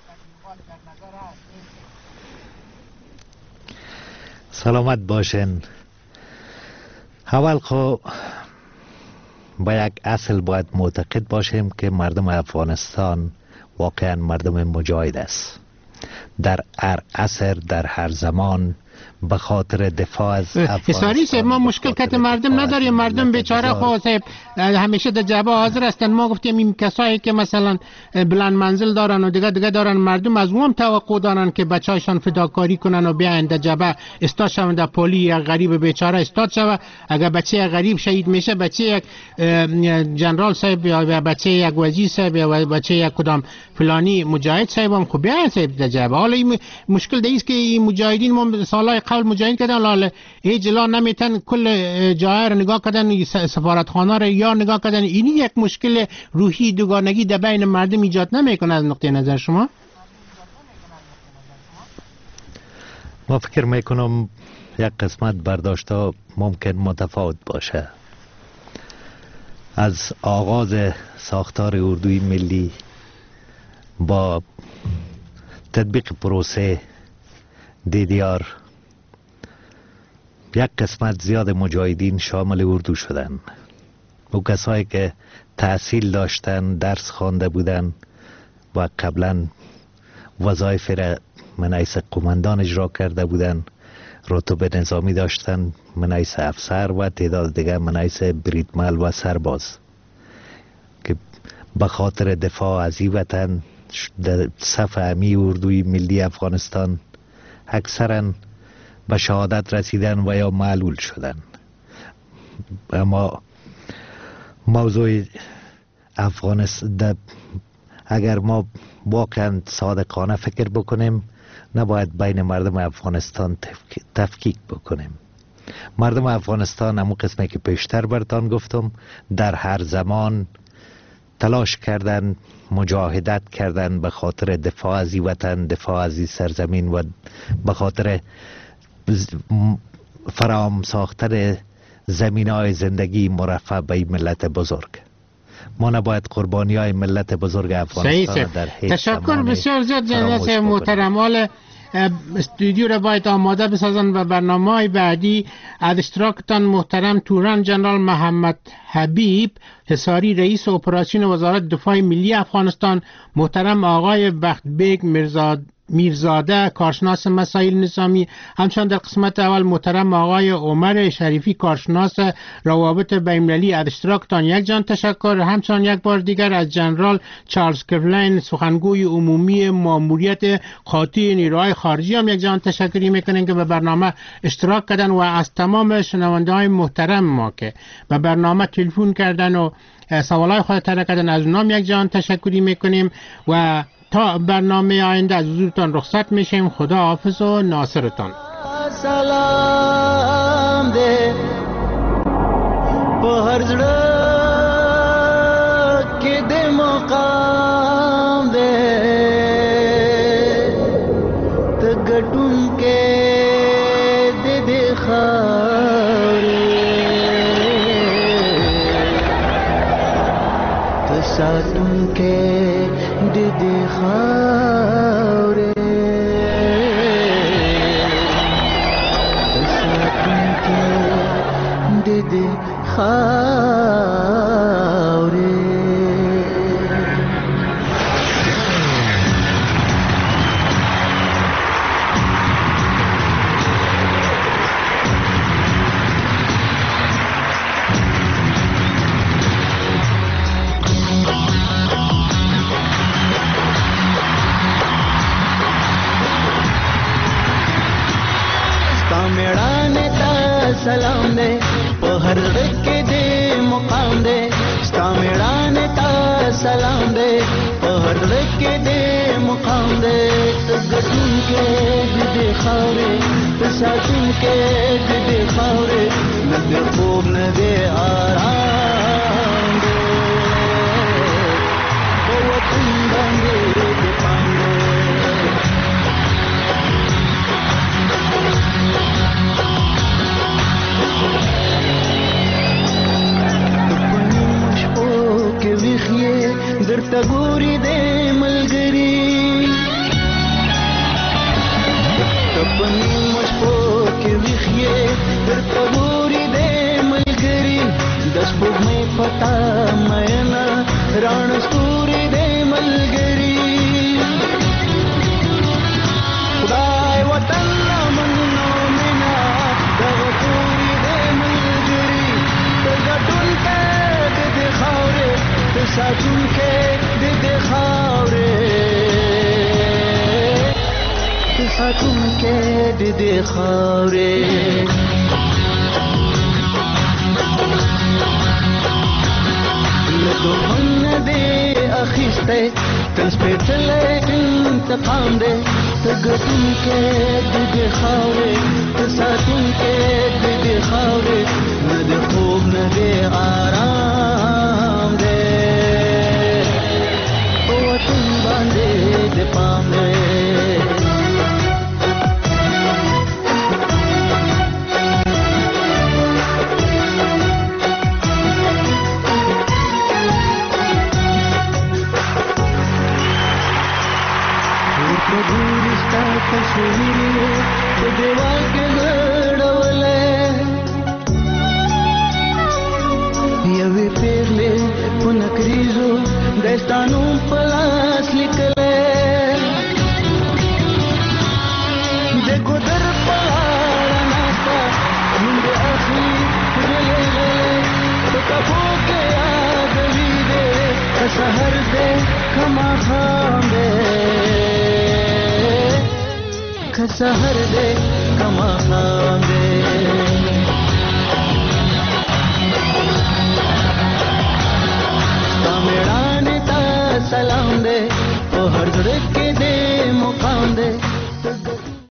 سلامت باشین. اول خو با یک اصل باید معتقد باشیم که مردم افغانستان واقعا مردم مجاهد است. در هر عصر در هر زمان به خاطر دفاع از افغانستان ما مشکل کت مردم نداریم. مردم بیچاره خود همیشه در جبهه حاضر هستن. ما گفتیم این کسایی که مثلا بلند منزل دارن و دیگه دارن، مردم از اون توقع دارن که بچه‌هاشون فداکاری کنن و بیاین در جبهه استاد شون. در پلی یک غریب بیچاره استاد شوه، اگر بچه غریب شهید میشه، بچه یک جنرال صاحب یا بچه یک وزیر صاحب یا بچه یک کدام فلانی مجاهد صاحب هم خوب بیاین صاحب در جبهه. حالا این مشکل دیست که این مجاهدین ما سالای قبل مجاهد کردن، لاله هیچ جلا نمیتن کل جای رو نگاه کردن، سفارتخانه رو یا نگاه کردن. این یک مشکل روحی دوگانگی در بین مردم ایجاد نمیکنه از نقطه نظر شما؟ ما فکر میکنم یک قسمت برداشت‌ها ممکن متفاوت باشه. از آغاز ساختار اردوی ملی با تطبیق پروسه DDR یک قسمت زیاد مجاهدین شامل اردو شدن. او کسایی که تحصیل داشتن، درس خوانده بودن و قبلا وظایف را من حیث قماندان اجرا کرده بودن، رتبه نظامی داشتن من حیث افسر و تعداد دیگه من حیث بریدمل و سرباز که به خاطر دفاع از این وطن در صف امی اردوی ملی افغانستان اکثرا به شهادت رسیدن و یا معلول شدن. اما موضوع افغانستان اگر ما واقعا صادقانه فکر بکنیم نباید بین مردم افغانستان تفکیک بکنیم. مردم افغانستان همون قسمی که پیشتر برتان گفتم در هر زمان تلاش کردن، مجاهدت کردن به خاطر دفاع از این وطن، دفاع از این سرزمین و به خاطر فراهم ساختن زمینهای زندگی مرفع به این ملت بزرگ. ما نباید قربانی های ملت بزرگ افغانستان در هیچ تشکر بسیار زیاد جناب محترم. حال استودیو را باید آماده بسازن و برنامه های بعدی از اشتراکتان محترم توران جنرال محمد حبیب حصاری رئیس اپراسیون وزارت دفاع ملی افغانستان، محترم آقای بختبیگ میرزاده کارشناس مسائل نظامی، همچنان در قسمت اول محترم آقای عمر شریفی کارشناس روابط بین‌المللی از اشتراکتان یک جان تشکر. همچنان یک بار دیگر از جنرال چارلز کفلین سخنگوی عمومی ماموریت قاطع نیروهای خارجی هم یک جان تشکری میکنیم که به برنامه اشتراک کردن و از تمام شنونده های محترم ما که به برنامه تلفن کردن و سوالای خود طرح کردن از اونام یک جان تشکری میکنیم و تا برنامه آینده از حضورتان رخصت میشیم. خدا حافظ و ناصرتان. سلام دے په هر زړه کې د مقام دے ته ګټون کې د دې خاورې ته ساتون کې دې خاورې ساتونکې دې خاورې सलाम दे په هر کې دې مقام دے ستا میړانه تا سلام دے په هر کې دې مقام دے تګون کې دې خاورې ته ساتون کې دې خاورې نه دې خوب نه دې آرام دے په وطن باندې دې پام دے درته ګوري دې ملګری تپنی مشپو کې ویخې درته ګوري دې ملګری د سپوږمۍ پتا مېنا ران ستوري دې ملګری خدای وطن منو مینا د ګوري دې ملګری ته ګټون کې دې خاورې ته ساتون کې دې خاورې ته ساتون کې دې خاورې له دومره دې اخیسته تل سپېڅلې انتقام دې ته ګټون کې دې خاورې ته ساتون کې دې خاورې نه دې خوب نه دې آرام دې وطن باندې دې پام دې ورته تصویر په دیوال کې غړولې یوې پیغلې په نکریزو داستانو په لاس لیکلې د ګودر په لاره ناسته نوم د اخلي غلې په کفو کې یادوي دې که سحر دې که ماښام دې که سحر دې که ماښام دې ستا میړانې ته سلام دې په هر زړه کې دې مقام دې